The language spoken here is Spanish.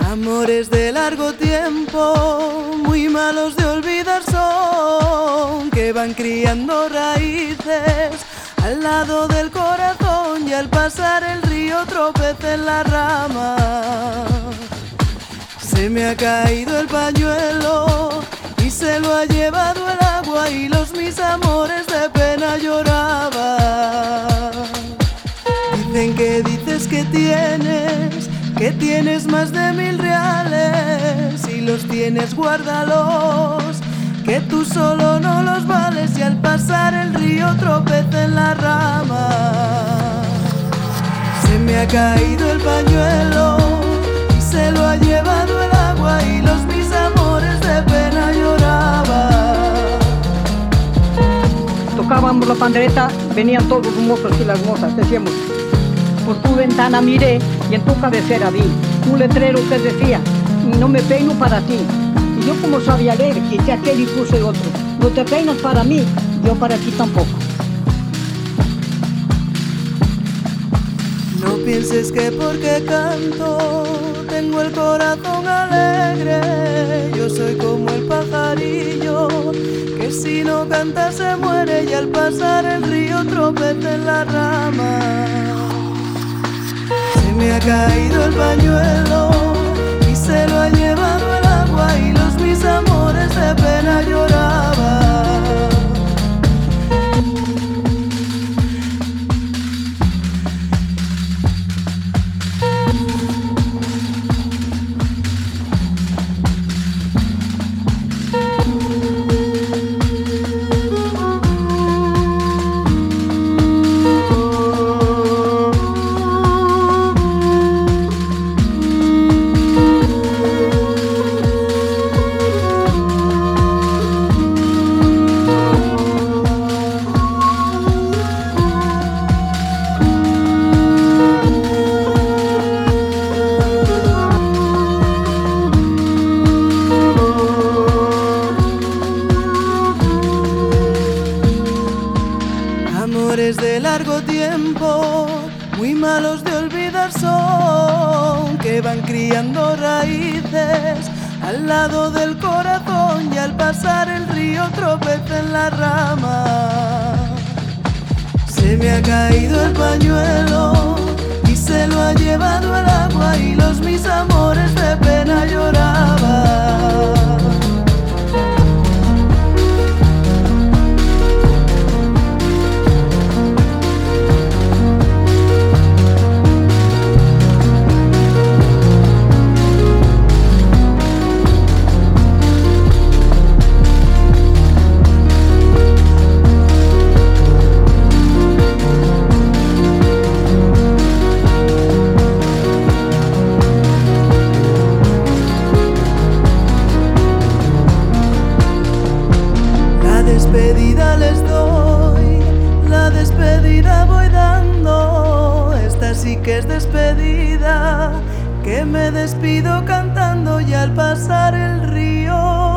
Amores de largo tiempo, muy malos de olvidar son, que van criando raíces al lado del corazón, y al pasar el río tropecé en la rama. Se me ha caído el pañuelo y se lo ha llevado el agua, y los mis amores de pena lloraban. Dicen que dices que tienes más de 1000 reales, y los tienes, guárdalos, que tú solo no los vales. Y al pasar el río tropecé en la rama. Se me ha caído el pañuelo y se lo ha llevado el agua, y los mis amores de pena lloraban. Tocábamos la pandereta, venían todos los mozos y las mozas, decíamos: por tu ventana miré y en tu cabecera vi un letrero que decía: no me peino para ti. Y yo, como sabía leer, quité aquel y puse otro: no te peinas para mí, yo para ti tampoco. No pienses que porque canto tengo el corazón alegre. Yo soy como el pajarillo que si no canta se muere, y al pasar el río tropecé en la rama. Se me ha caído el pañuelo y se lo ha llevado el agua, y los mis amores de pena lloraban. Amores de largo tiempo, muy malos de olvidar son, que van criando raíces al lado del corazón, y al pasar el río tropecé en la rama. Se me ha caído el pañuelo y se lo ha llevado el agua, y los mis amores de pena lloraban. Despedida les doy, la despedida voy dando. Esta sí que es despedida, que me despido cantando, y al pasar el río